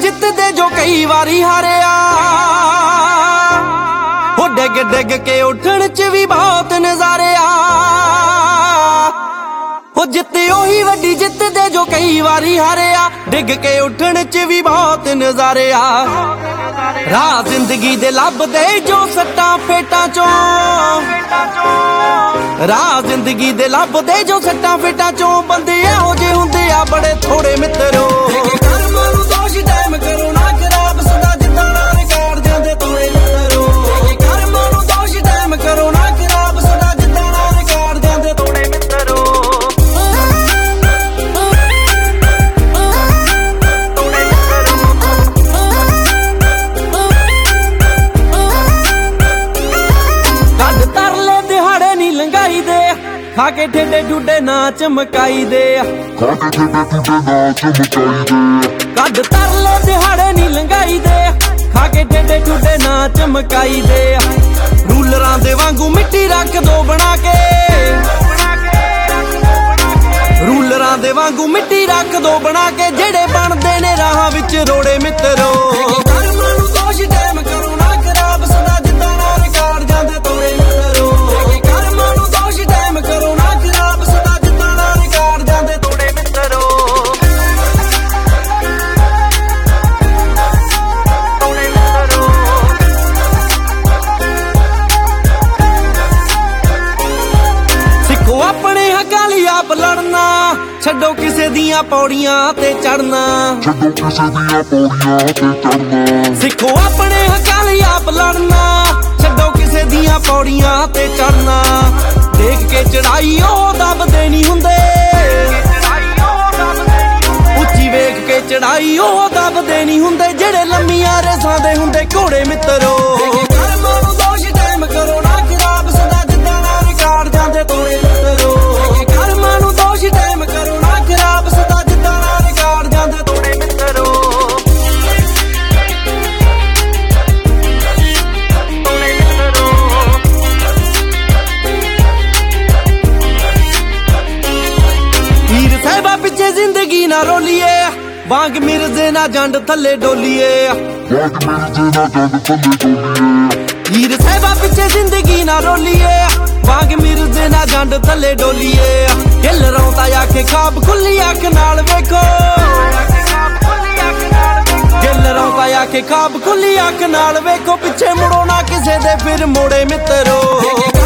ਜਿੱਤਦੇ ਜੋ ਕਈ ਵਾਰੀ ਹਾਰਿਆ। ਹੋ ਡਿੱਗ ਡਿੱਗ ਕੇ ਉੱਠਣ ਚ ਵੀ ਬਹੁਤ ਨਜ਼ਾਰੇ ਆ। ਹੋ ਜਿੱਤੇ ਉਹੀ ਵੱਡੀ ਜਿੱਤਦੇ ਜੋ ਕਈ ਵਾਰੀ ਹਾਰਿਆ। ਡਿੱਗ ਕੇ ਉੱਠਣ ਚ ਵੀ ਬਹੁਤ ਨਜ਼ਾਰੇ ਆ। ਰਾਹ ਜ਼ਿੰਦਗੀ ਦੇ ਲੱਭਦੇ ਜੋ ਸੱਟਾਂ ਫੇਟਾਂ ਚੋਂ। ਰਾਹ ਜ਼ਿੰਦਗੀ ਦੇ ਲੱਭਦੇ ਜੋ ਸੱਟਾਂ ਫੇਟਾਂ ਚੋਂ। ਬੰਦੇ ਇਹੋ ਜਿਹੇ ਹੁੰਦੇ ਆ ਬੜੇ ਥੋੜੇ ਮਿੱਤਰੋ। ਕਰਮਾਂ ਨੂੰ ਦੋਸ਼ ਟਾਈਮ ਕਰੋ ਨਾ ਖਰਾਬ ਸਦਾ ਜਿੱਦਾਂ ਨਾਲ ਰਿਕਾਰਡ ਜਾਂਦੇ ਤੋੜੇ ਮਿੱਤਰੋ। ਕਰਮਾਂ ਨੂੰ ਦੋਸ਼ ਟਾਈਮ ਕਰੋ ਨਾ ਖਰਾਬ ਸਦਾ ਜਿੱਦਾਂ ਨਾਲ ਰਿਕਾਰਡ ਜਾਂਦੇ ਤੋੜੇ ਮਿੱਤਰੋ। ਖਾ ਕੇ ਠੇਡੇ ਠੁੱਡੇ ਨਾ ਚਮਕਾਈ ਦੇ। ਕੱਢ ਤਰਲੇ ਦਿਹਾੜੇ ਨੀ ਲੰਘਾਈ ਦੇ। ਖਾ ਕੇ ਠੇਡੇ ਠੁੱਡੇ ਨਾ ਚਮਕਾਈ ਦੇ। ਰੂਲਰਾਂ ਦੇ ਵਾਂਗੂ ਮਿੱਟੀ ਰੱਖ ਦੋ ਬਣਾ ਕੇ। ਰੂਲਰਾਂ ਦੇ ਵਾਂਗੂ ਮਿੱਟੀ ਰੱਖ ਦੋ ਬਣਾ ਕੇ। ਜਿਹੜੇ ਬਣਦੇ ਨੇ ਰਾਹਾਂ ਵਿੱਚ ਰੋੜੇ ਮਿੱਤਰੋ। ਕਰਮਾਂ ਨੂੰ ਦੋਸ਼ ਟਾਈਮ ਕਰੋ ਨਾ ਖਰਾਬ ਸਦਾ ਜਿੱਦਾਂ ਨਾਲ ਰਿਕਾਰਡ ਜਾਂਦੇ ਤੋੜੇ ਮਿੱਤਰੋ। ਕਰਮਾਂ ਨੂੰ ਦੋਸ਼ ਟਾਈਮ ਕਰੋ ਨਾ ਖਰਾਬ ਸਦਾ ਜਿੱਦਾਂ ਨਾਲ ਰਿਕਾਰਡ ਜਾਂਦੇ ਤੋੜੇ ਮਿੱਤਰੋ। ਸਿੱਖੋ ਆਪਣੇ ਹੱਕਾਂ ਲਈ ਆਪ ਲੜਨਾ। ਛੱਡੋ ਕਿਸੇ ਦੀਆਂ ਪੌੜੀਆਂ ਤੇ ਚੜਨਾ। ਸਿੱਖੋ ਆਪਣੇ ਹੱਕਾਂ ਲਈ ਆਪ ਲੜਨਾ। ਛੱਡੋ ਕਿਸੇ ਦੀਆਂ ਪੌੜੀਆਂ ਤੇ ਚੜਨਾ। ਦੇਖ ਕੇ ਚੜਾਈ ਉਹ ਦਬਦੇ ਨਹੀਂ ਹੁੰਦੇ। ਉੱਚੀ ਵੇਖ ਕੇ ਚੜਾਈ ਉਹ ਦਬਦੇ ਨਹੀਂ ਹੁੰਦੇ। ਜਿਹੜੇ ਲੰਮੀਆਂ ਰੇਸਾਂ ਦੇ ਹੁੰਦੇ ਘੋੜੇ ਮਿੱਤਰੋ। ਕਰਮਾਂ ਨੂੰ ਦੋਸ਼ ਟਾਈਮ ਕਰੋ ਨਾ ਖਰਾਬ ਸਦਾ ਜਿੱਦਾਂ ਨਾਲ ਰਿਕਾਰਡ ਜਾਂਦੇ ਤੋੜੇ ਮਿੱਤਰੋ। ਕਰਮਾਂ ਨੂੰ ਦੋਸ਼ ਟਾਈਮ ਕਰੋ ਨਾ ਖਰਾਬ ਸਦਾ ਜਿੱਦਾਂ ਨਾਲ ਰਿਕਾਰਡ ਜਾਂਦੇ ਤੋੜੇ ਮਿੱਤਰੋ। ਹੀਰ ਸਾਹਿਬਾ ਪਿੱਛੇ ਜ਼ਿੰਦਗੀ ਨਾ ਰੋਲੀਏ। ਵਾਂਗ ਮਿਰਜ਼ੇ ਨਾ ਜੰਡ ਥੱਲੇ ਡੋਲੀਏ। ਹੀਰ ਸਾਹਿਬਾ ਪਿੱਛੇ ਜ਼ਿੰਦਗੀ ਨਾ ਰੋਲੀਏ। ਵਾਂਗ ਮਿਰਜ਼ੇ ਨਾ ਜੰਡ ਥੱਲੇ ਡੋਲੀਏ। ਹਿੱਲ ਰੌਂਦਾ ਆਖੇ ਖਾਬ ਖੁੱਲੀ ਅੱਖ ਨਾਲ ਵੇਖੋ। ਹਿੱਲ ਰੌਂਦਾ ਆਖੇ ਖਾਬ ਖੁੱਲੀ ਅੱਖ ਨਾਲ ਵੇਖੋ। ਪਿੱਛੇ ਮੁੜੋ ਨਾ ਕਿਸੇ ਦੇ ਫਿਰ ਮੋੜੇ ਮਿੱਤਰੋ।